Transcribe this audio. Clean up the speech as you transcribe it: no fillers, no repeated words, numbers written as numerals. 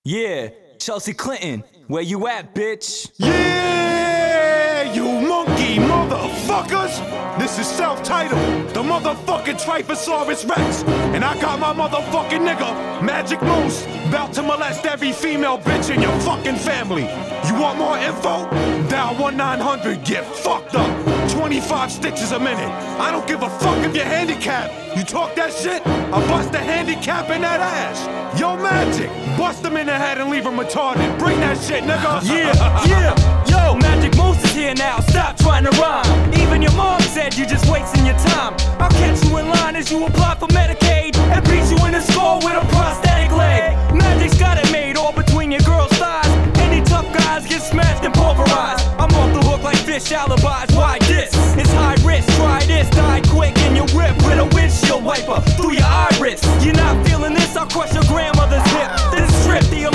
Yeah, Chelsea Clinton, where you at, bitch? Yeah, you monkey motherfuckers! This is self-titled, the motherfucking Triposaurus Rex. And I got my motherfucking nigga, Magic Moose, about to molest every female bitch in your fucking family. You want more info? Dial 1-900, get fucked up. 25 stitches a minute. I don't give a fuck if you're handicapped. You talk that shit, I bust a handicap in that ass. Yo, Magic, bust him in the head and leave him retarded. Bring that shit, nigga. Yeah, yo, Magic Moose is here now, stop trying to rhyme. Even your mom said you just wasting your time. I'll catch you in line as you apply for Medicaid and beat you in the skull with a prosthetic leg. Magic's got it made,